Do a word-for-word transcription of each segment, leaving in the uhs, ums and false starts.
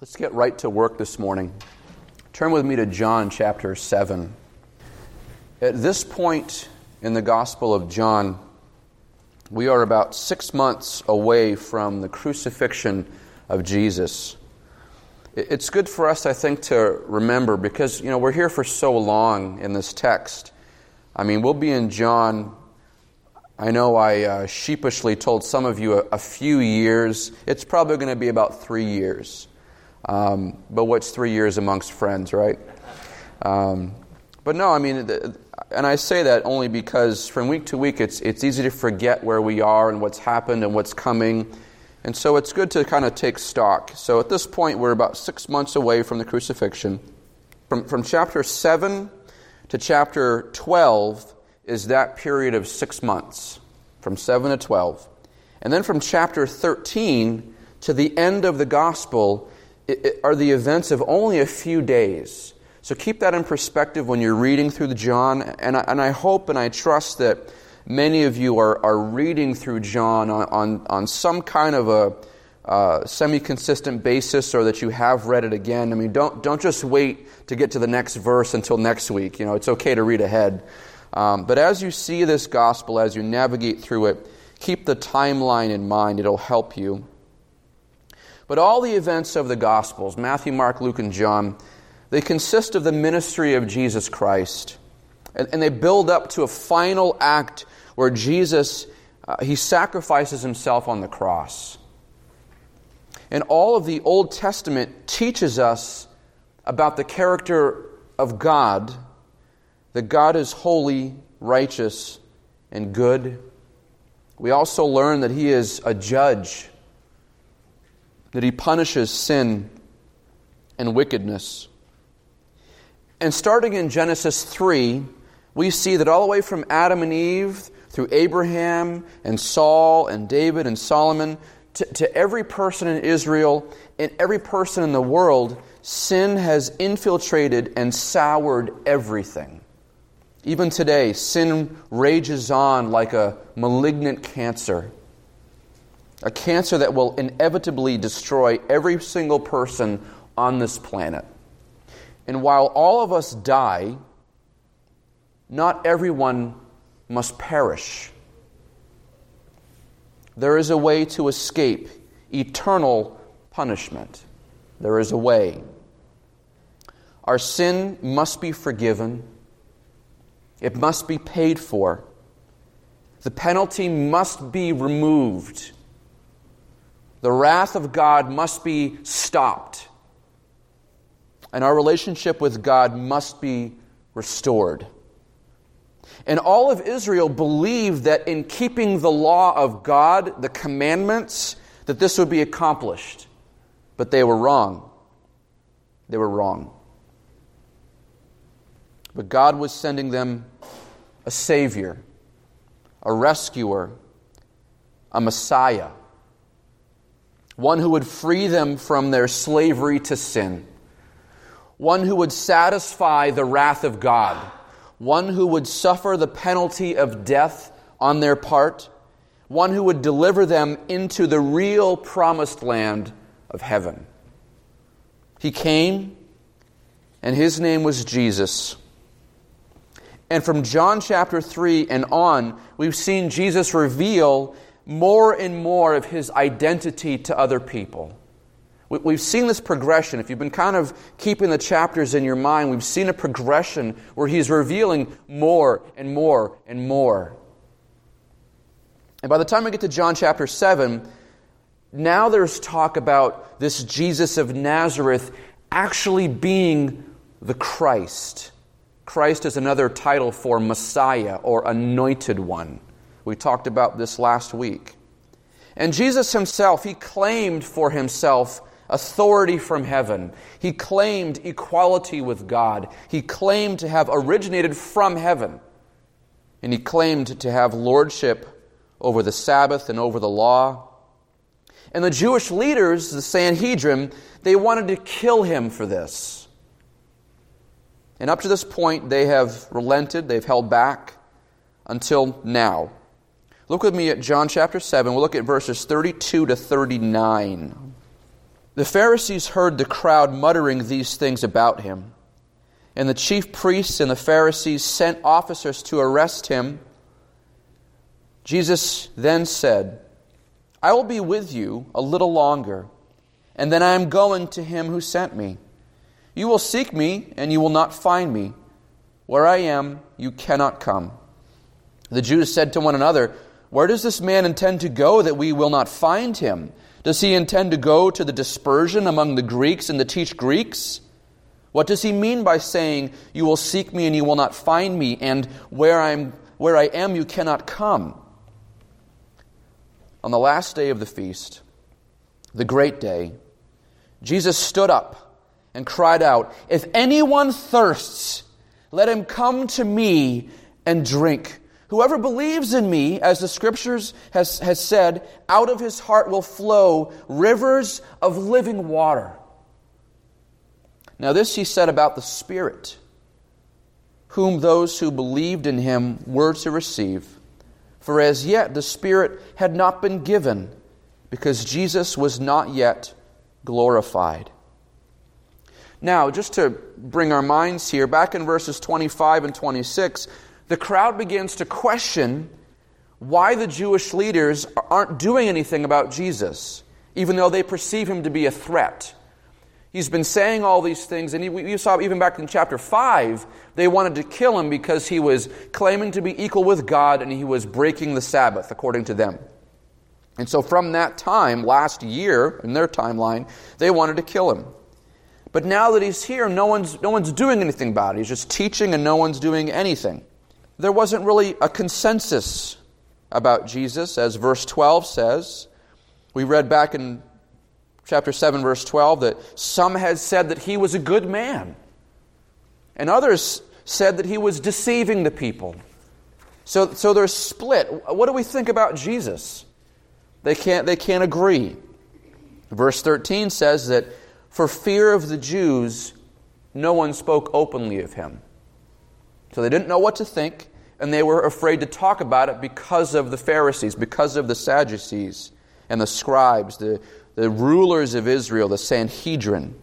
Let's get right to work this morning. Turn with me to John chapter seven. At this point in the Gospel of John, we are about six months away from the crucifixion of Jesus. It's good for us, I think, to remember because, you know, we're here for so long in this text. I mean, we'll be in John. I know I uh, sheepishly told some of you a, a few years. It's probably going to be about three years. Um, but what's three years amongst friends, right? Um, but no, I mean, the, and I say that only because from week to week, it's it's easy to forget where we are and what's happened and what's coming. And so it's good to kind of take stock. So at this point, we're about six months away from the crucifixion. From, from chapter seven to chapter twelve is that period of six months, from seven to twelve. And then from chapter thirteen to the end of the gospel it, it are the events of only a few days. So keep that in perspective when you're reading through the John. And I, and I hope and I trust that many of you are, are reading through John on, on, on some kind of a uh, semi-consistent basis, or that you have read it again. I mean, don't don't just wait to get to the next verse until next week. You know, it's okay to read ahead. Um, but as you see this gospel, as you navigate through it, keep the timeline in mind. It'll help you. But all the events of the Gospels, Matthew, Mark, Luke, and John, they consist of the ministry of Jesus Christ. And, and they build up to a final act where Jesus, uh, he sacrifices himself on the cross. And all of the Old Testament teaches us about the character of God, that God is holy, righteous, and good. We also learn that He is a judge, that He punishes sin and wickedness. And starting in Genesis three, we see that all the way from Adam and Eve, through Abraham and Saul and David and Solomon, to, to every person in Israel and every person in the world, sin has infiltrated and soured everything. Even today, sin rages on like a malignant cancer. A cancer that will inevitably destroy every single person on this planet. And while all of us die, not everyone must perish. There is a way to escape eternal punishment. There is a way. Our sin must be forgiven. It must be paid for. The penalty must be removed. The wrath of God must be stopped. And our relationship with God must be restored. And all of Israel believed that in keeping the law of God, the commandments, that this would be accomplished. But they were wrong. They were wrong. But God was sending them a Savior, a rescuer, a Messiah. One who would free them from their slavery to sin. One who would satisfy the wrath of God. One who would suffer the penalty of death on their part. One who would deliver them into the real promised land of heaven. He came, and His name was Jesus. And from John chapter three and on, we've seen Jesus reveal more and more of His identity to other people. We've seen this progression. If you've been kind of keeping the chapters in your mind, we've seen a progression where He's revealing more and more and more. And by the time we get to John chapter seven, now there's talk about this Jesus of Nazareth actually being the Christ. Christ is another title for Messiah or Anointed One. We talked about this last week. And Jesus Himself, He claimed for Himself authority from heaven. He claimed equality with God. He claimed to have originated from heaven. And He claimed to have lordship over the Sabbath and over the law. And the Jewish leaders, the Sanhedrin, they wanted to kill Him for this. And up to this point, they have relented, they've held back until now. Look with me at John chapter seven. We'll look at verses thirty-two to thirty-nine. The Pharisees heard the crowd muttering these things about him, and the chief priests and the Pharisees sent officers to arrest him. Jesus then said, I will be with you a little longer, and then I am going to him who sent me. You will seek me, and you will not find me. Where I am, you cannot come. The Jews said to one another, Where does this man intend to go that we will not find him? Does he intend to go to the dispersion among the Greeks and to teach Greeks? What does he mean by saying, You will seek me and you will not find me, and where I am, where I am you cannot come? On the last day of the feast, the great day, Jesus stood up and cried out, If anyone thirsts, let him come to me and drink. Whoever believes in me, as the Scriptures has, has said, out of his heart will flow rivers of living water. Now this he said about the Spirit, whom those who believed in him were to receive. For as yet the Spirit had not been given, because Jesus was not yet glorified. Now, just to bring our minds here, back in verses twenty-five and twenty-six, the crowd begins to question why the Jewish leaders aren't doing anything about Jesus, even though they perceive him to be a threat. He's been saying all these things, and you saw even back in chapter five, they wanted to kill him because he was claiming to be equal with God and he was breaking the Sabbath, according to them. And so from that time, last year, in their timeline, they wanted to kill him. But now that he's here, no one's, no one's doing anything about it. He's just teaching and no one's doing anything. There wasn't really a consensus about Jesus, as verse twelve says. We read back in chapter seven, verse twelve, that some had said that he was a good man, and others said that he was deceiving the people. So, so they're split. What do we think about Jesus? They can't, they can't agree. Verse thirteen says that for fear of the Jews, no one spoke openly of him. So they didn't know what to think, and they were afraid to talk about it because of the Pharisees, because of the Sadducees and the scribes, the, the rulers of Israel, the Sanhedrin.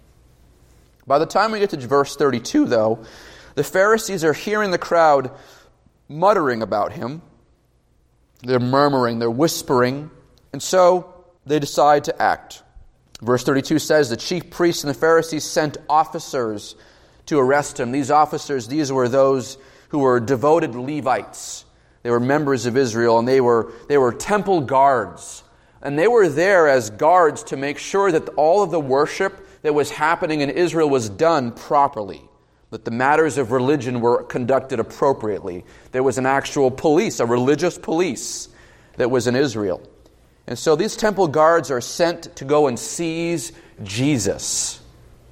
By the time we get to verse thirty-two, though, the Pharisees are hearing the crowd muttering about him. They're murmuring, they're whispering, and so they decide to act. Verse thirty-two says, the chief priests and the Pharisees sent officers to arrest him. These officers, these were those who were devoted Levites. They were members of Israel, and they were, they were temple guards. And they were there as guards to make sure that all of the worship that was happening in Israel was done properly, that the matters of religion were conducted appropriately. There was an actual police, a religious police that was in Israel. And so these temple guards are sent to go and seize Jesus.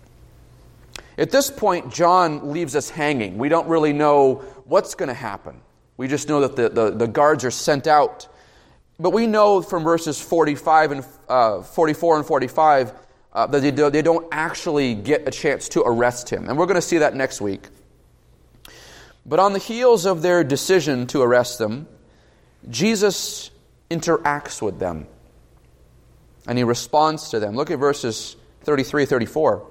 At this point, John leaves us hanging. We don't really know what's going to happen. We just know that the, the, the guards are sent out. But we know from verses forty-five and uh, forty-four and forty-five uh, that they, do, they don't actually get a chance to arrest him. And we're going to see that next week. But on the heels of their decision to arrest them, Jesus interacts with them. And he responds to them. Look at verses thirty-three and thirty-four.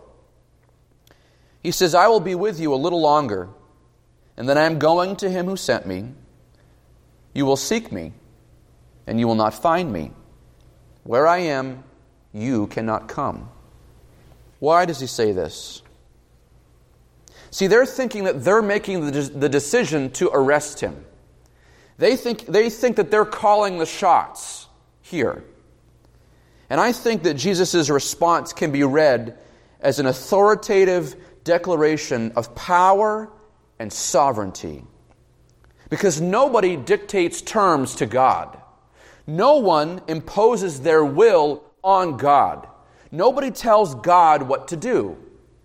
He says, I will be with you a little longer, and then I am going to him who sent me. You will seek me, and you will not find me. Where I am, you cannot come. Why does he say this? See, they're thinking that they're making the, the decision to arrest him. They think, they think that they're calling the shots here. And I think that Jesus' response can be read as an authoritative declaration of power and sovereignty. Because nobody dictates terms to God. No one imposes their will on God. Nobody tells God what to do.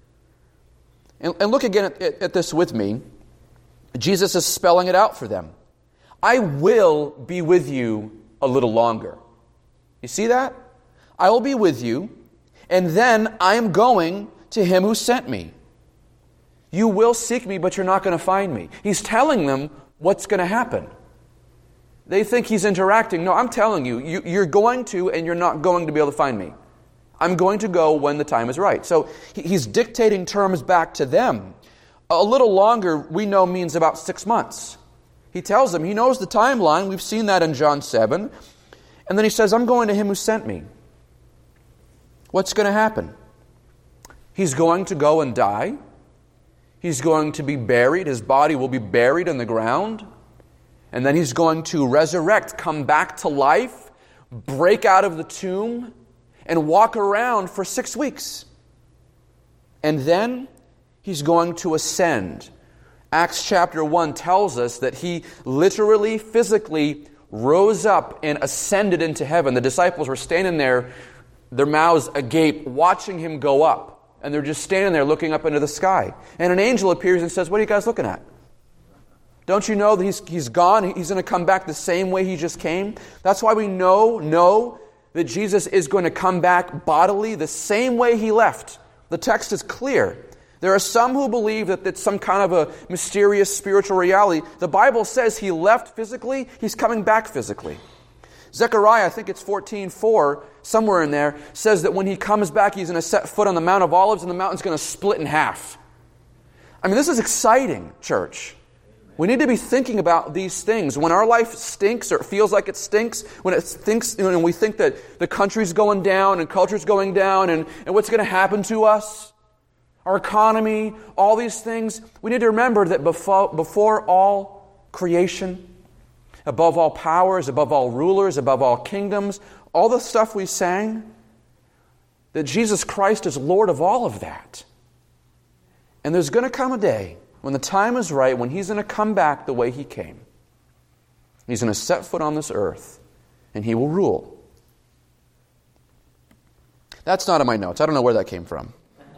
And, and look again at, at this with me. Jesus is spelling it out for them. I will be with you a little longer. You see that? I will be with you, and then I am going to him who sent me. You will seek me, but you're not going to find me. He's telling them what's going to happen. They think he's interacting. No, I'm telling you, you, you're going to and you're not going to be able to find me. I'm going to go when the time is right. So he's dictating terms back to them. A little longer, we know, means about six months. He tells them, he knows the timeline. We've seen that in John seven. And then he says, I'm going to him who sent me. What's going to happen? He's going to go and die. He's going to be buried. His body will be buried in the ground. And then he's going to resurrect, come back to life, break out of the tomb, and walk around for six weeks. And then he's going to ascend. Acts chapter one tells us that he literally, physically rose up and ascended into heaven. The disciples were standing there, their mouths agape, watching him go up. And they're just standing there looking up into the sky. And an angel appears and says, what are you guys looking at? Don't you know that he's, he's gone? He's going to come back the same way he just came? That's why we know, know that Jesus is going to come back bodily the same way he left. The text is clear. There are some who believe that it's some kind of a mysterious spiritual reality. The Bible says he left physically, he's coming back physically. Zechariah, I think it's fourteen four, somewhere in there, says that when he comes back, he's going to set foot on the Mount of Olives and the mountain's going to split in half. I mean, this is exciting, church. We need to be thinking about these things. When our life stinks or it feels like it stinks, when it thinks, you know, and we think that the country's going down and culture's going down and, and what's going to happen to us, our economy, all these things, we need to remember that before, before all creation, above all powers, above all rulers, above all kingdoms, all the stuff we sang, that Jesus Christ is Lord of all of that. And there's going to come a day when the time is right, when he's going to come back the way he came. He's going to set foot on this earth, and he will rule. That's not in my notes. I don't know where that came from.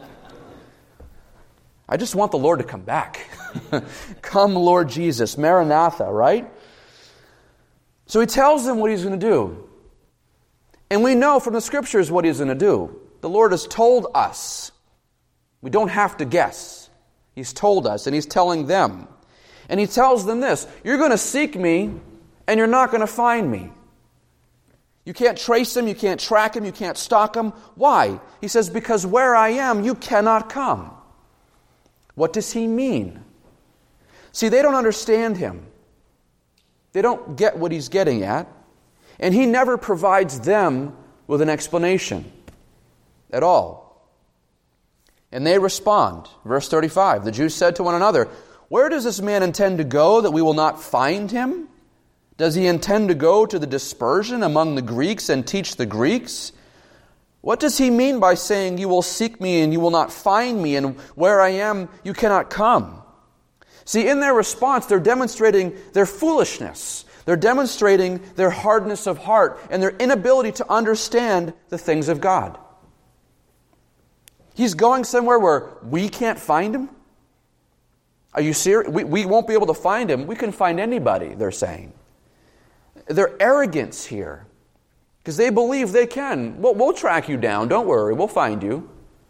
I just want the Lord to come back. Come, Lord Jesus. Maranatha, right? So he tells them what he's going to do. And we know from the Scriptures what he's going to do. The Lord has told us. We don't have to guess. He's told us, and he's telling them. And he tells them this, you're going to seek me, and you're not going to find me. You can't trace him, you can't track him, you can't stalk him. Why? He says, because where I am, you cannot come. What does he mean? See, they don't understand him. They don't get what he's getting at. And he never provides them with an explanation at all. And they respond. Verse thirty-five, the Jews said to one another, where does this man intend to go that we will not find him? Does he intend to go to the dispersion among the Greeks and teach the Greeks? What does he mean by saying, you will seek me and you will not find me, and where I am, you cannot come? See, in their response, they're demonstrating their foolishness. They're demonstrating their hardness of heart and their inability to understand the things of God. He's going somewhere where we can't find him? Are you serious? We, we won't be able to find him. We can find anybody, they're saying. Their arrogance here. Because they believe they can. We'll, we'll track you down. Don't worry. We'll find you.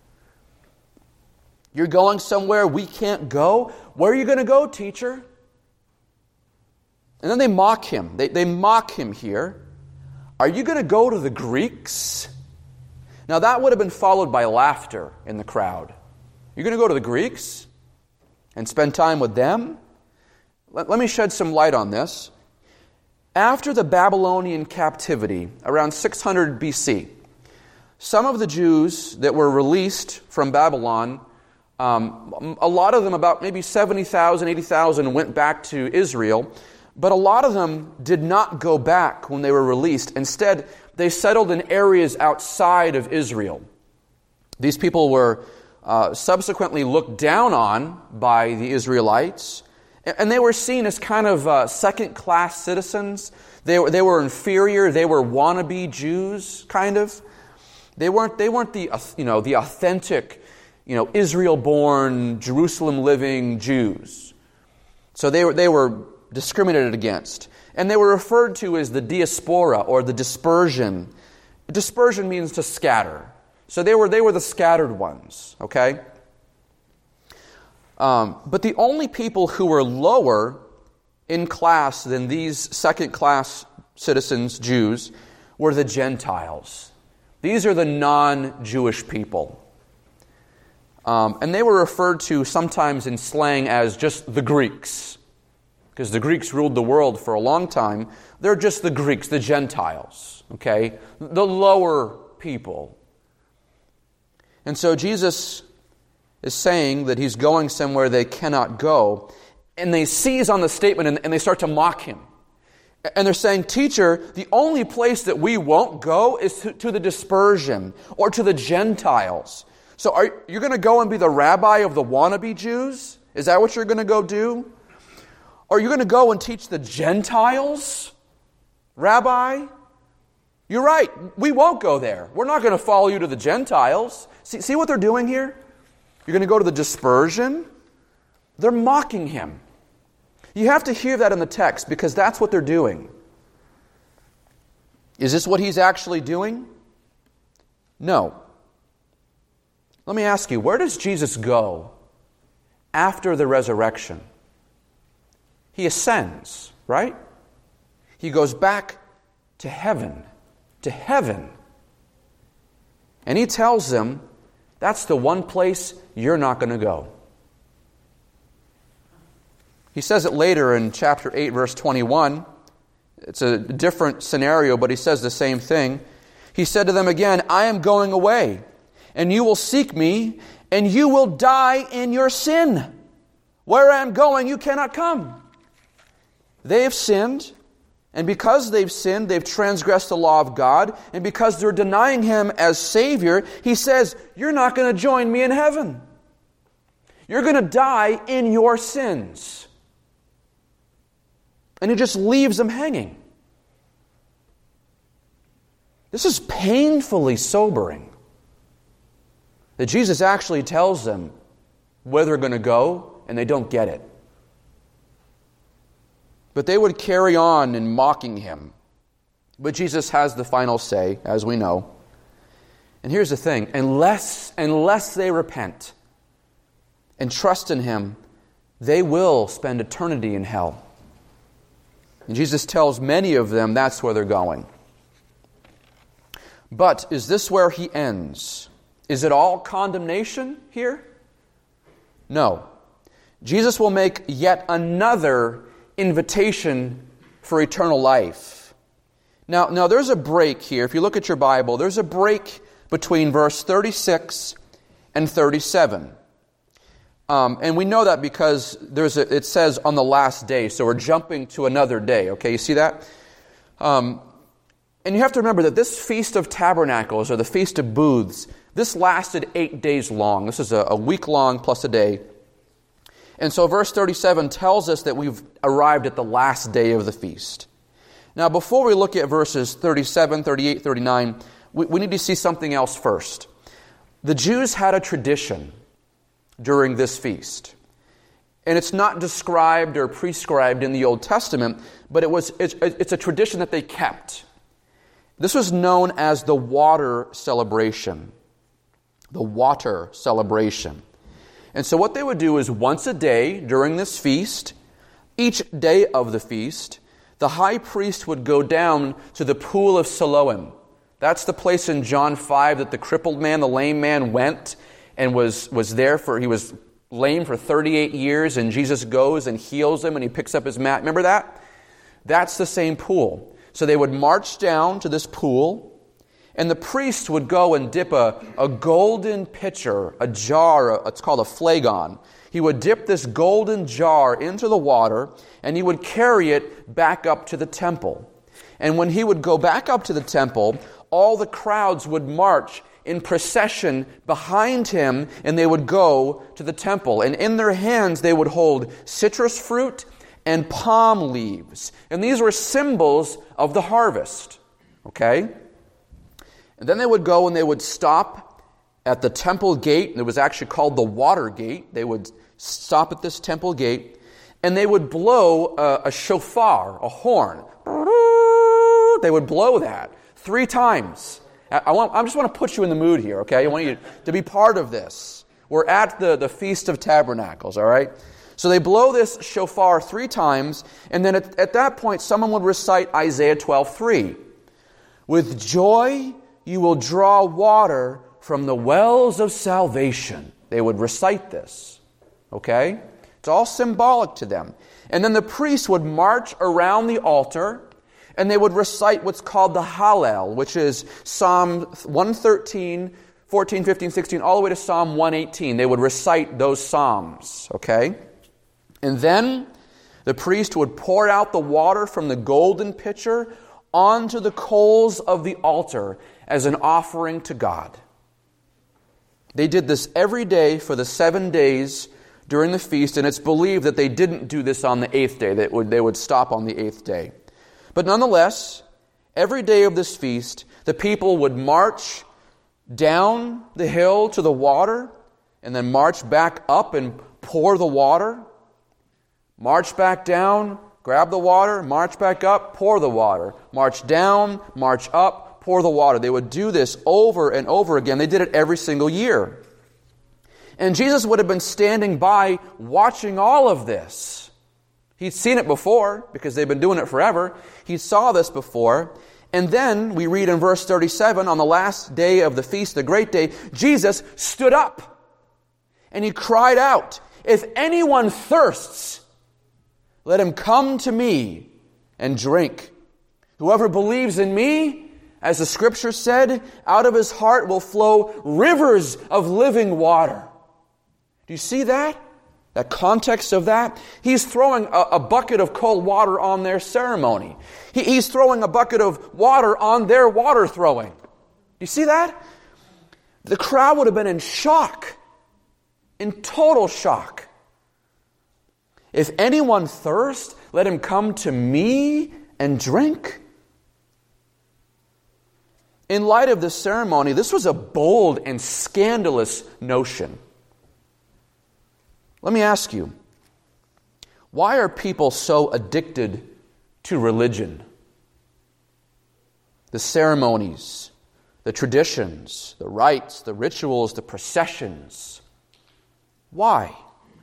You're going somewhere we can't go? Where are you going to go, teacher? And then they mock him. They, they mock him here. Are you going to go to the Greeks? Now that would have been followed by laughter in the crowd. You're going to go to the Greeks and spend time with them? Let, let me shed some light on this. After the Babylonian captivity, around six hundred B C, some of the Jews that were released from Babylon, um, a lot of them, about maybe seventy thousand, eighty thousand, went back to Israel, but a lot of them did not go back when they were released. Instead, they settled in areas outside of Israel. These people were uh, subsequently looked down on by the Israelites, and they were seen as kind of uh, second-class citizens. They were, they were inferior. They were wannabe Jews, kind of. They weren't. They weren't the you know the authentic, you know Israel-born, Jerusalem-living Jews. So they were they were discriminated against. And they were referred to as the diaspora or the dispersion. Dispersion means to scatter. So they were they were the scattered ones, okay? Um, but the only people who were lower in class than these second-class citizens, Jews, were the Gentiles. These are the non-Jewish people. Um, and they were referred to sometimes in slang as just the Greeks, because the Greeks ruled the world for a long time. They're just the Greeks, the Gentiles, okay? The lower people. And so Jesus is saying that he's going somewhere they cannot go. And they seize on the statement and, and they start to mock him. And they're saying, "Teacher, the only place that we won't go is to, to the dispersion or to the Gentiles. So are you going to go and be the rabbi of the wannabe Jews? Is that what you're going to go do? Are you going to go and teach the Gentiles, Rabbi? You're right. We won't go there. We're not going to follow you to the Gentiles." See, see what they're doing here? You're going to go to the dispersion? They're mocking him. You have to hear that in the text because that's what they're doing. Is this what he's actually doing? No. Let me ask you, where does Jesus go after the resurrection? He ascends, right? He goes back to heaven, to heaven. And he tells them, that's the one place you're not going to go. He says it later in chapter eight, verse twenty-one. It's a different scenario, but he says the same thing. He said to them again, "I am going away, and you will seek me, and you will die in your sin. Where I am going, you cannot come." They have sinned, and because they've sinned, they've transgressed the law of God, and because they're denying Him as Savior, He says, you're not going to join me in heaven. You're going to die in your sins. And He just leaves them hanging. This is painfully sobering. That Jesus actually tells them where they're going to go, and they don't get it. But they would carry on in mocking Him. But Jesus has the final say, as we know. And here's the thing, unless, unless they repent and trust in Him, they will spend eternity in hell. And Jesus tells many of them that's where they're going. But is this where He ends? Is it all condemnation here? No. Jesus will make yet another invitation for eternal life. Now, now there's a break here. If you look at your Bible, there's a break between verse thirty-six and thirty-seven. Um, and we know that because there's a, it says on the last day, so we're jumping to another day. Okay, you see that? Um, and you have to remember that this Feast of Tabernacles, or the Feast of Booths, this lasted eight days long. This is a, a week long plus a day. And so verse thirty-seven tells us that we've arrived at the last day of the feast. Now, before we look at verses thirty-seven, thirty-eight, thirty-nine, we, we need to see something else first. The Jews had a tradition during this feast. And it's not described or prescribed in the Old Testament, but it was it's, it's a tradition that they kept. This was known as the water celebration. The water celebration. And so what they would do is once a day during this feast, each day of the feast, the high priest would go down to the pool of Siloam. That's the place in John five that the crippled man, the lame man, went and was, was there for, he was lame for thirty-eight years, and Jesus goes and heals him and he picks up his mat. Remember that? That's the same pool. So they would march down to this pool, and the priest would go and dip a, a golden pitcher, a jar, it's called a flagon. He would dip this golden jar into the water, and he would carry it back up to the temple. And when he would go back up to the temple, all the crowds would march in procession behind him, and they would go to the temple. And in their hands they would hold citrus fruit and palm leaves. And these were symbols of the harvest. Okay? And then they would go and they would stop at the temple gate. It was actually called the water gate. They would stop at this temple gate, and they would blow a, a shofar, a horn. They would blow that three times. I, want, I just want to put you in the mood here, okay? I want you to be part of this. We're at the, the Feast of Tabernacles, all right? So they blow this shofar three times, and then at, at that point, someone would recite Isaiah twelve three. With joy you will draw water from the wells of salvation. They would recite this. Okay? It's all symbolic to them. And then the priests would march around the altar, and they would recite what's called the Hallel, which is Psalm one thirteen, fourteen, fifteen, sixteen, all the way to Psalm one eighteen. They would recite those psalms. Okay? And then the priest would pour out the water from the golden pitcher onto the coals of the altar as an offering to God. They did this every day for the seven days during the feast, and it's believed that they didn't do this on the eighth day. They would, they would stop on the eighth day. But nonetheless, every day of this feast, the people would march down the hill to the water, and then march back up and pour the water. March back down, grab the water, march back up, pour the water. March down, march up, pour the water. They would do this over and over again. They did it every single year. And Jesus would have been standing by watching all of this. He'd seen it before because they've been doing it forever. He saw this before. And then we read in verse thirty-seven, on the last day of the feast, the great day, Jesus stood up and he cried out, "If anyone thirsts, let him come to me and drink. Whoever believes in me, as the Scripture said, out of his heart will flow rivers of living water." Do you see that? That context of that? He's throwing a, a bucket of cold water on their ceremony. He, he's throwing a bucket of water on their water throwing. Do you see that? The crowd would have been in shock. In total shock. "If anyone thirst, let him come to me and drink." In light of this ceremony, this was a bold and scandalous notion. Let me ask you, why are people so addicted to religion? The ceremonies, the traditions, the rites, the rituals, the processions. Why?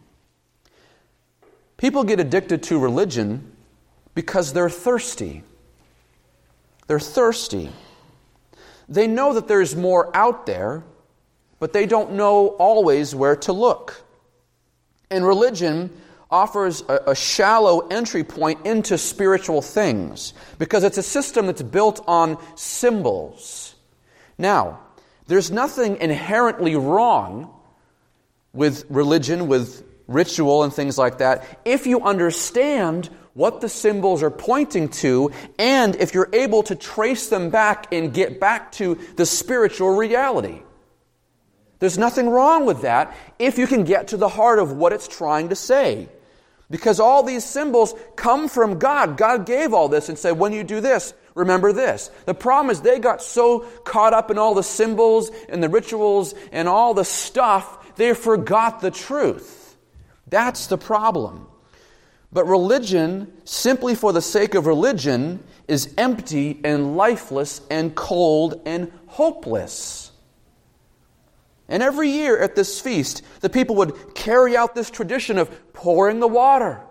People get addicted to religion because they're thirsty. They're thirsty. They know that there's more out there, but they don't know always where to look. And religion offers a, a shallow entry point into spiritual things because it's a system that's built on symbols. Now, there's nothing inherently wrong with religion, with ritual and things like that, if you understand what the symbols are pointing to, and if you're able to trace them back and get back to the spiritual reality. There's nothing wrong with that if you can get to the heart of what it's trying to say. Because all these symbols come from God. God gave all this and said, when you do this, remember this. The problem is they got so caught up in all the symbols and the rituals and all the stuff, they forgot the truth. That's the problem. But religion, simply for the sake of religion, is empty and lifeless and cold and hopeless. And every year at this feast, the people would carry out this tradition of pouring the water.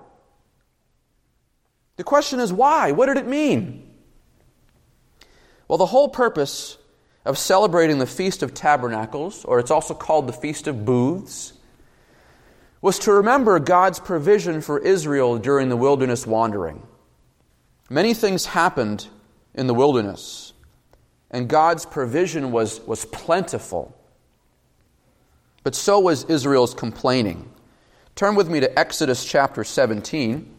The question is why? What did it mean? Well, the whole purpose of celebrating the Feast of Tabernacles, or it's also called the Feast of Booths, was to remember God's provision for Israel during the wilderness wandering. Many things happened in the wilderness, and God's provision was, was plentiful. But so was Israel's complaining. Turn with me to Exodus chapter seventeen.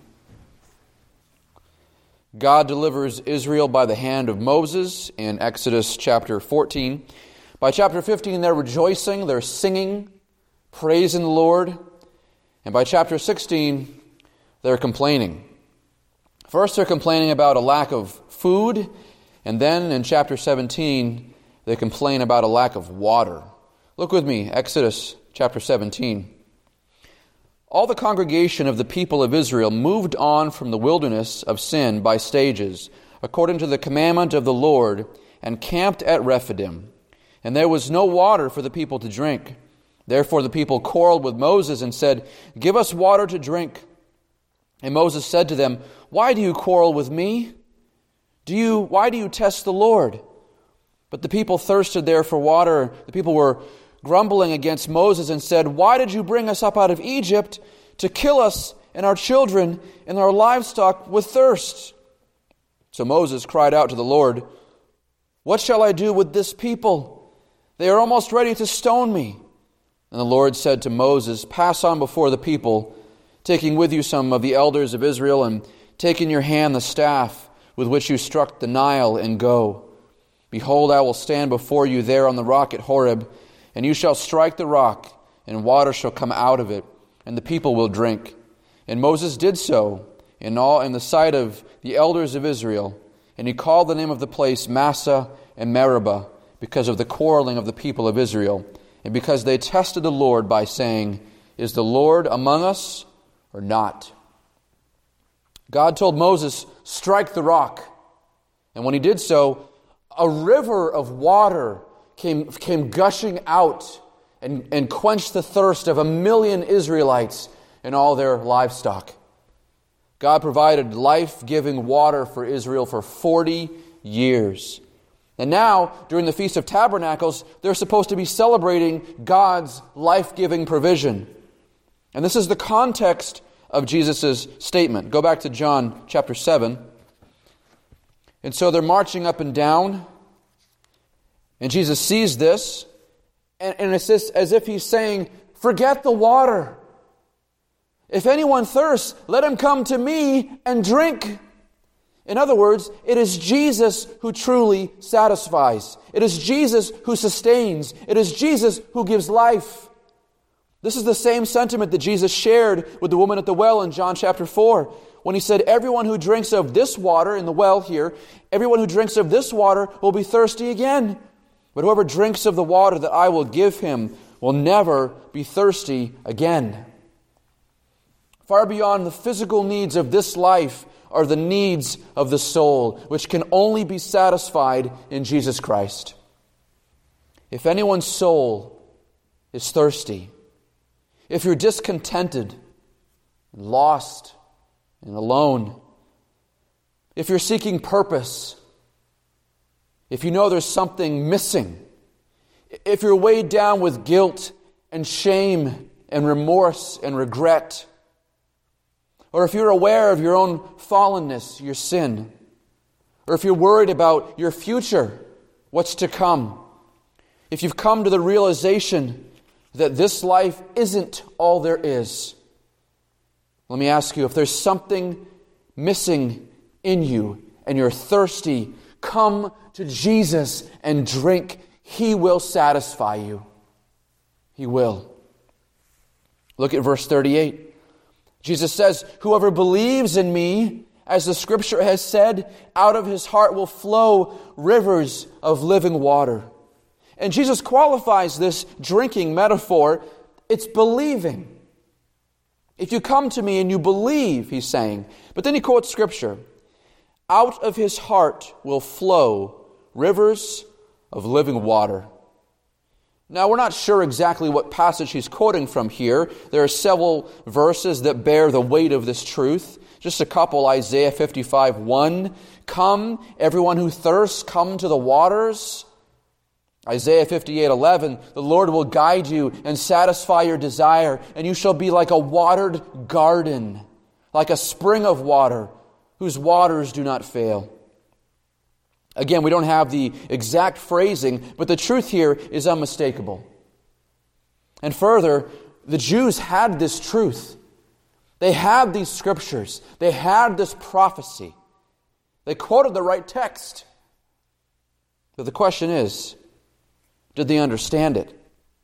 God delivers Israel by the hand of Moses in Exodus chapter fourteen. By chapter fifteen, they're rejoicing, they're singing, praising the Lord. And by chapter sixteen, they're complaining. First, they're complaining about a lack of food, and then in chapter seventeen, they complain about a lack of water. Look with me, Exodus chapter seventeen. All the congregation of the people of Israel moved on from the wilderness of sin by stages, according to the commandment of the Lord, and camped at Rephidim. And there was no water for the people to drink. Therefore the people quarreled with Moses and said, "Give us water to drink." And Moses said to them, "Why do you quarrel with me? Do you, why do you test the Lord? But the people thirsted there for water. The people were grumbling against Moses and said, "Why did you bring us up out of Egypt to kill us and our children and our livestock with thirst?" So Moses cried out to the Lord, "What shall I do with this people? They are almost ready to stone me." And the Lord said to Moses, "Pass on before the people, taking with you some of the elders of Israel, and take in your hand the staff with which you struck the Nile, and go. Behold, I will stand before you there on the rock at Horeb, and you shall strike the rock, and water shall come out of it, and the people will drink." And Moses did so in all in the sight of the elders of Israel, and he called the name of the place Massah and Meribah, because of the quarreling of the people of Israel, and because they tested the Lord by saying, "Is the Lord among us or not?" God told Moses, "Strike the rock." And when he did so, a river of water came, came gushing out and, and quenched the thirst of a million Israelites and all their livestock. God provided life-giving water for Israel for forty years. And now, during the Feast of Tabernacles, they're supposed to be celebrating God's life-giving provision. And this is the context of Jesus' statement. Go back to John chapter seven. And so they're marching up and down, and Jesus sees this, and, and it's just as if he's saying, "Forget the water. If anyone thirsts, let him come to me and drink." In other words, it is Jesus who truly satisfies. It is Jesus who sustains. It is Jesus who gives life. This is the same sentiment that Jesus shared with the woman at the well in John chapter four, when he said, "Everyone who drinks of this water," in the well here, "everyone who drinks of this water will be thirsty again. But whoever drinks of the water that I will give him will never be thirsty again." Far beyond the physical needs of this life are the needs of the soul, which can only be satisfied in Jesus Christ. If anyone's soul is thirsty, if you're discontented, lost, and alone, if you're seeking purpose, if you know there's something missing, if you're weighed down with guilt and shame and remorse and regret, or if you're aware of your own fallenness, your sin, or if you're worried about your future, what's to come, if you've come to the realization that this life isn't all there is, let me ask you, if there's something missing in you and you're thirsty, come to Jesus and drink. He will satisfy you. He will. Look at verse thirty-eight. Jesus says, "Whoever believes in me, as the Scripture has said, out of his heart will flow rivers of living water." And Jesus qualifies this drinking metaphor. It's believing. If you come to me and you believe, he's saying. But then he quotes Scripture. Out of his heart will flow rivers of living water. Now, we're not sure exactly what passage he's quoting from here. There are several verses that bear the weight of this truth. Just a couple, Isaiah fifty-five one. "Come, everyone who thirsts, come to the waters." Isaiah fifty-eight eleven. "The Lord will guide you and satisfy your desire, and you shall be like a watered garden, like a spring of water, whose waters do not fail." Again, we don't have the exact phrasing, but the truth here is unmistakable. And further, the Jews had this truth. They had these scriptures. They had this prophecy. They quoted the right text. But the question is, did they understand it?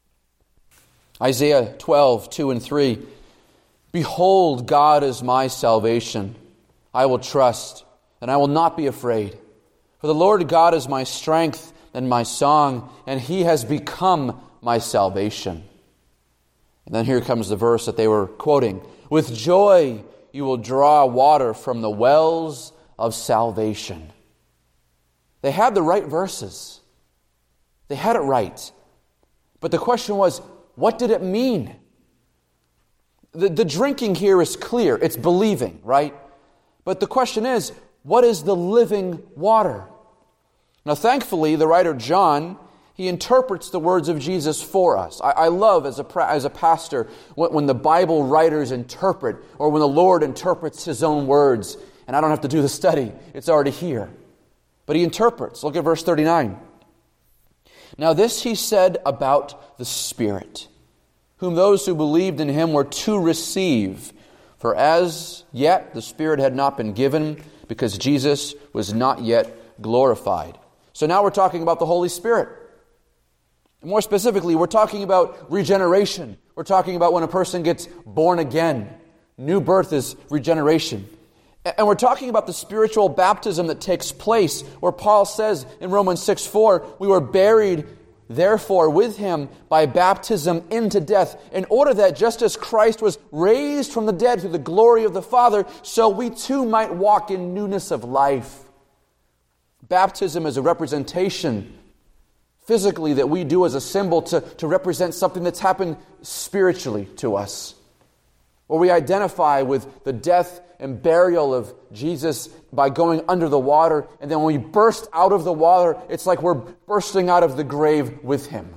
Isaiah twelve, two and three. "Behold, God is my salvation. I will trust, and I will not be afraid. For the Lord God is my strength and my song, and He has become my salvation." And then here comes the verse that they were quoting. "With joy you will draw water from the wells of salvation." They had the right verses. They had it right. But the question was, what did it mean? The, the drinking here is clear. It's believing, right? But the question is, what is the living water? Now, thankfully, the writer John, he interprets the words of Jesus for us. I, I love, as a, as a pastor, when, when the Bible writers interpret, or when the Lord interprets His own words, and I don't have to do the study. It's already here. But He interprets. Look at verse thirty-nine. Now this He said about the Spirit, whom those who believed in Him were to receive. For as yet the Spirit had not been given, because Jesus was not yet glorified. So now we're talking about the Holy Spirit. More specifically, we're talking about regeneration. We're talking about when a person gets born again. New birth is regeneration. And we're talking about the spiritual baptism that takes place, where Paul says in Romans six four, we were buried, therefore, with Him by baptism into death, in order that just as Christ was raised from the dead through the glory of the Father, so we too might walk in newness of life. Baptism is a representation, physically, that we do as a symbol to, to represent something that's happened spiritually to us. Where we identify with the death and burial of Jesus by going under the water, and then when we burst out of the water, it's like we're bursting out of the grave with Him.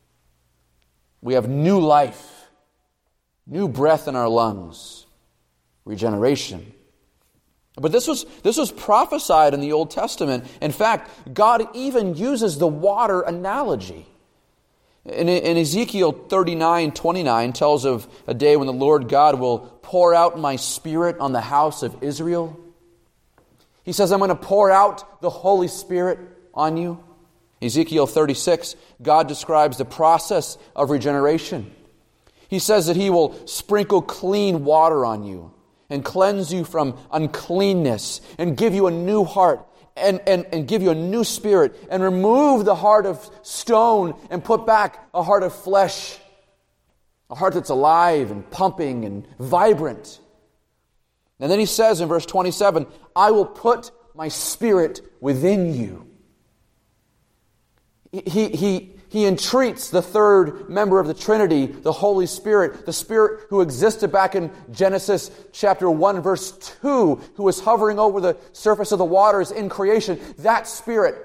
We have new life, new breath in our lungs, regeneration. But this was, this was prophesied in the Old Testament. In fact, God even uses the water analogy. In, in Ezekiel thirty-nine twenty-nine tells of a day when the Lord God will pour out my Spirit on the house of Israel. He says, I'm going to pour out the Holy Spirit on you. Ezekiel thirty-six, God describes the process of regeneration. He says that He will sprinkle clean water on you and cleanse you from uncleanness and give you a new heart. And, and, and give you a new spirit, and remove the heart of stone and put back a heart of flesh, a heart that's alive and pumping and vibrant. And then He says in verse twenty-seven, I will put my Spirit within you. He, he, he entreats the third member of the Trinity, the Holy Spirit, the Spirit who existed back in Genesis chapter one, verse two, who was hovering over the surface of the waters in creation. That Spirit,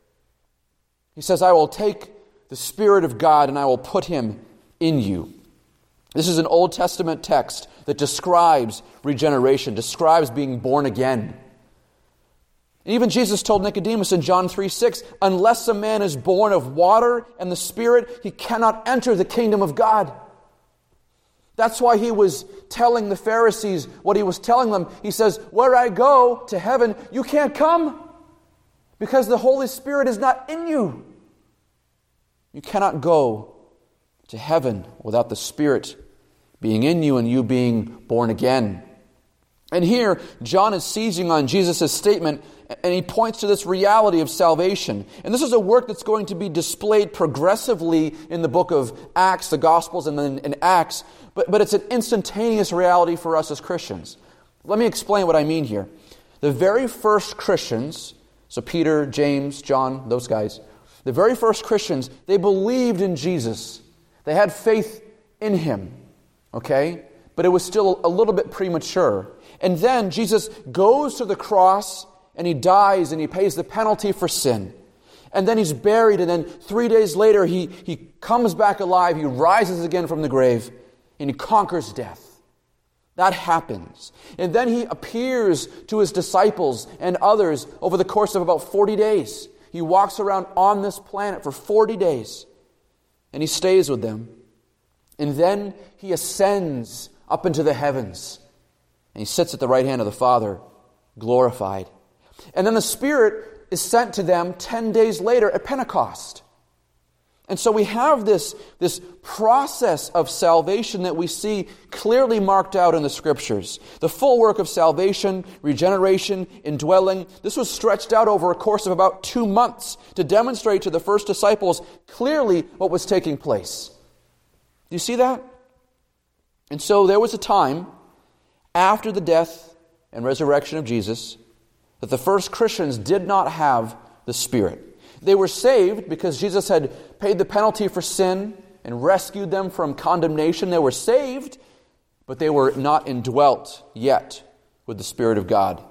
He says, I will take the Spirit of God and I will put Him in you. This is an Old Testament text that describes regeneration, describes being born again. Even Jesus told Nicodemus in John three six, unless a man is born of water and the Spirit, he cannot enter the kingdom of God. That's why He was telling the Pharisees what He was telling them. He says, where I go to heaven, you can't come because the Holy Spirit is not in you. You cannot go to heaven without the Spirit being in you and you being born again. And here, John is seizing on Jesus' statement, and he points to this reality of salvation. And this is a work that's going to be displayed progressively in the book of Acts, the Gospels, and then in Acts. But, but it's an instantaneous reality for us as Christians. Let me explain what I mean here. The very first Christians, so Peter, James, John, those guys, the very first Christians, they believed in Jesus. They had faith in Him, okay? But it was still a little bit premature. And then Jesus goes to the cross and He dies and He pays the penalty for sin. And then He's buried, and then three days later He, he comes back alive, He rises again from the grave, and He conquers death. That happens. And then He appears to His disciples and others over the course of about forty days. He walks around on this planet for forty days, and He stays with them. And then He ascends up into the heavens. And He sits at the right hand of the Father, glorified. And then the Spirit is sent to them ten days later at Pentecost. And so we have this, this process of salvation that we see clearly marked out in the Scriptures. The full work of salvation, regeneration, indwelling, this was stretched out over a course of about two months to demonstrate to the first disciples clearly what was taking place. Do you see that? And so there was a time after the death and resurrection of Jesus that the first Christians did not have the Spirit. They were saved because Jesus had paid the penalty for sin and rescued them from condemnation. They were saved, but they were not indwelt yet with the Spirit of God.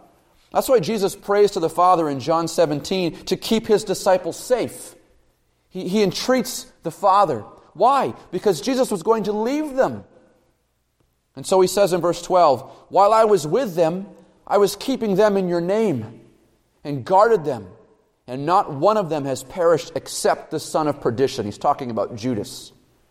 That's why Jesus prays to the Father in John seventeen to keep his disciples safe. He, he entreats the Father. Why? Because Jesus was going to leave them. And so he says in verse twelve, while I was with them, I was keeping them in your name and guarded them, and not one of them has perished except the son of perdition. He's talking about Judas.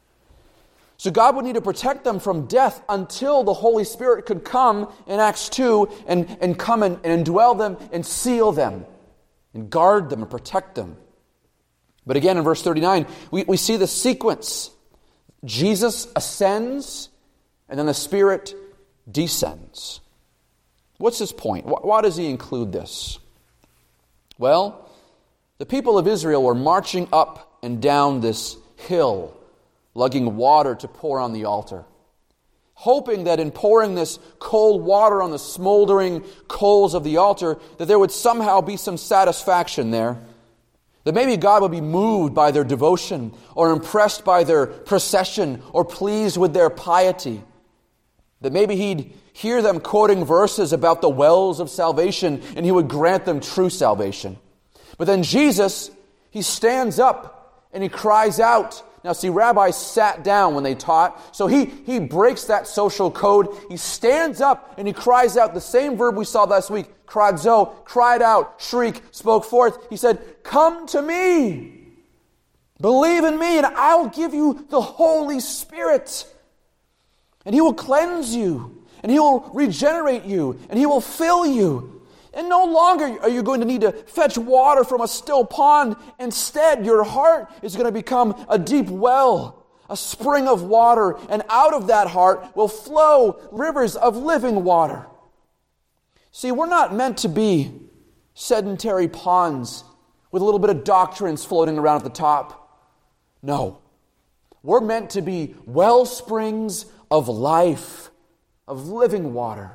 So God would need to protect them from death until the Holy Spirit could come in Acts two and, and come and, and indwell them and seal them and guard them and protect them. But again in verse thirty-nine, we, we see the sequence. Jesus ascends and then the Spirit descends. What's his point? Why does he include this? Well, the people of Israel were marching up and down this hill, lugging water to pour on the altar, hoping that in pouring this cold water on the smoldering coals of the altar, that there would somehow be some satisfaction there, that maybe God would be moved by their devotion, or impressed by their procession, or pleased with their piety, that maybe he'd hear them quoting verses about the wells of salvation, and he would grant them true salvation. But then Jesus, he stands up and he cries out. Now see, rabbis sat down when they taught, so he, he breaks that social code. He stands up and he cries out the same verb we saw last week, kradzo, cried out, shriek, spoke forth. He said, come to me, believe in me, and I'll give you the Holy Spirit. And he will cleanse you, and he will regenerate you, and he will fill you. And no longer are you going to need to fetch water from a still pond. Instead, your heart is going to become a deep well, a spring of water, and out of that heart will flow rivers of living water. See, we're not meant to be sedentary ponds with a little bit of doctrines floating around at the top. No. We're meant to be well springs of life, of living water.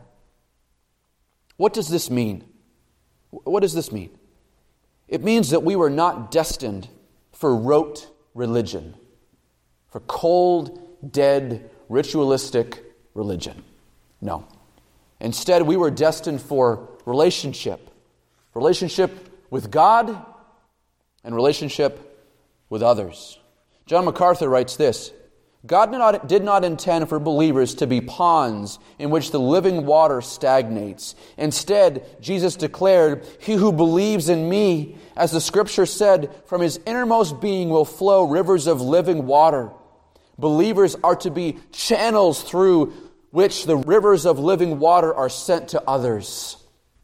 What does this mean? What does this mean? It means that we were not destined for rote religion, for cold, dead, ritualistic religion. No. Instead, we were destined for relationship. Relationship with God and relationship with others. John MacArthur writes this, God did not, did not intend for believers to be ponds in which the living water stagnates. Instead, Jesus declared, he who believes in me, as the Scripture said, from his innermost being will flow rivers of living water. Believers are to be channels through which the rivers of living water are sent to others.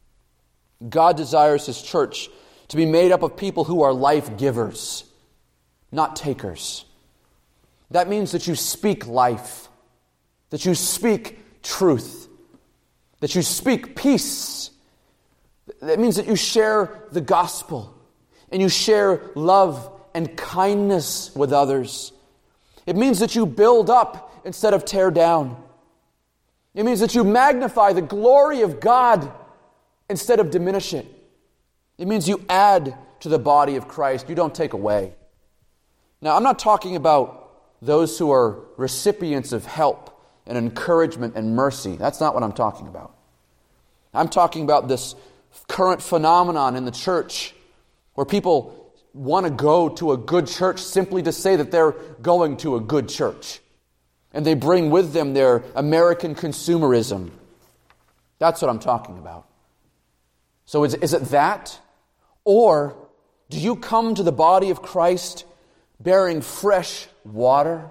God desires his church to be made up of people who are life givers, not takers. That means that you speak life, that you speak truth, that you speak peace. That means that you share the gospel and you share love and kindness with others. It means that you build up instead of tear down. It means that you magnify the glory of God instead of diminish it. It means you add to the body of Christ. You don't take away. Now, I'm not talking about those who are recipients of help and encouragement and mercy. That's not what I'm talking about. I'm talking about this current phenomenon in the church where people want to go to a good church simply to say that they're going to a good church. And they bring with them their American consumerism. That's what I'm talking about. So is, is it that? Or do you come to the body of Christ bearing fresh water?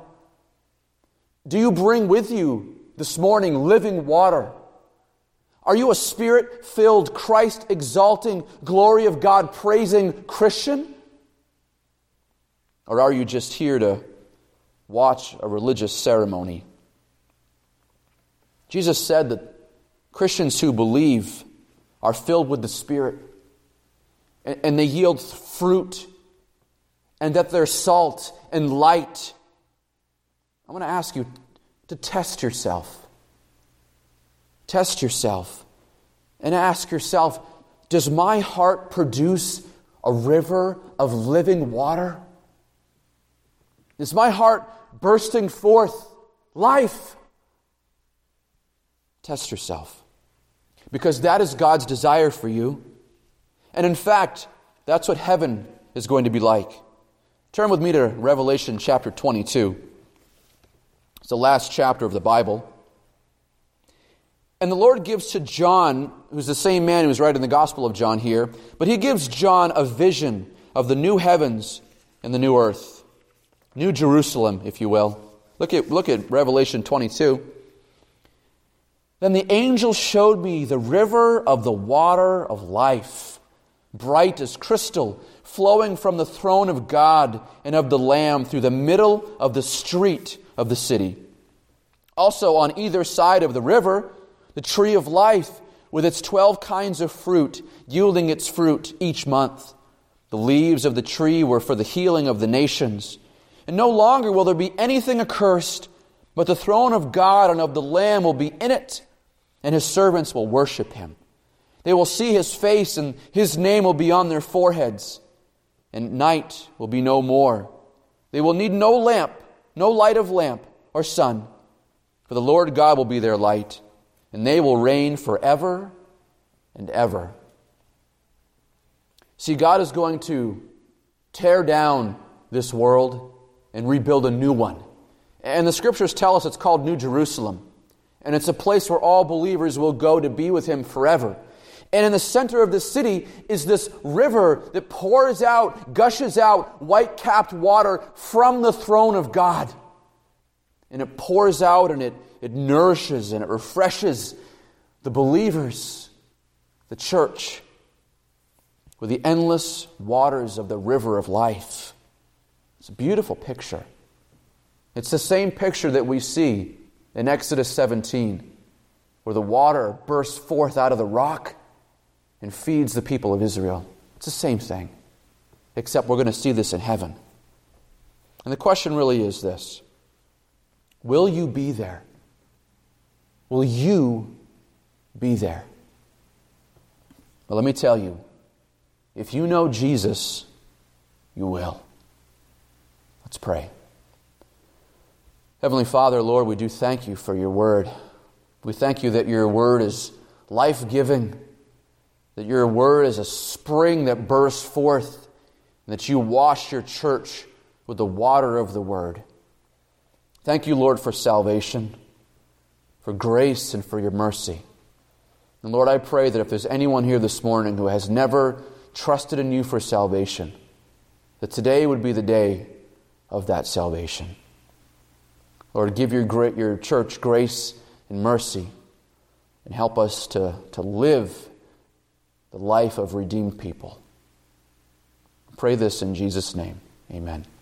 Do you bring with you this morning living water? Are you a Spirit-filled, Christ-exalting, glory of God praising Christian? Or are you just here to watch a religious ceremony? Jesus said that Christians who believe are filled with the Spirit and, and they yield fruit, and that they're salt and light. I want to ask you to test yourself. Test yourself and ask yourself, does my heart produce a river of living water? Is my heart bursting forth life? Test yourself. because that is God's desire for you. And in fact, that's what heaven is going to be like. Turn with me to Revelation chapter twenty-two. It's the last chapter of the Bible. And the Lord gives to John, who's the same man who's writing the Gospel of John here, but he gives John a vision of the new heavens and the new earth. New Jerusalem, if you will. Look at, look at Revelation twenty-two. Then the angel showed me the river of the water of life, bright as crystal, flowing from the throne of God and of the Lamb through the middle of the street of the city. Also on either side of the river, the tree of life with its twelve kinds of fruit, yielding its fruit each month. The leaves of the tree were for the healing of the nations. And no longer will there be anything accursed, but the throne of God and of the Lamb will be in it, and His servants will worship Him. They will see His face, and His name will be on their foreheads. And night will be no more. They will need no lamp, no light of lamp or sun, for the Lord God will be their light, and they will reign forever and ever. See, God is going to tear down this world and rebuild a new one. And the Scriptures tell us it's called New Jerusalem. And it's a place where all believers will go to be with Him forever. And in the center of the city is this river that pours out, gushes out white-capped water from the throne of God. And it pours out and it, it nourishes and it refreshes the believers, the church, with the endless waters of the river of life. It's a beautiful picture. It's the same picture that we see in Exodus seventeen, where the water bursts forth out of the rock and feeds the people of Israel. It's the same thing, except we're going to see this in heaven. And the question really is this: will you be there? Will you be there? Well, let me tell you, if you know Jesus, you will. Let's pray. Heavenly Father, Lord, we do thank You for Your word. We thank You that Your word is life-giving, that Your word is a spring that bursts forth, and that You wash Your church with the water of the word. Thank You, Lord, for salvation, for grace, and for Your mercy. And Lord, I pray that if there's anyone here this morning who has never trusted in You for salvation, that today would be the day of that salvation. Lord, give your, great, your church grace and mercy, and help us to, to live the life of redeemed people. I pray this in Jesus' name. Amen.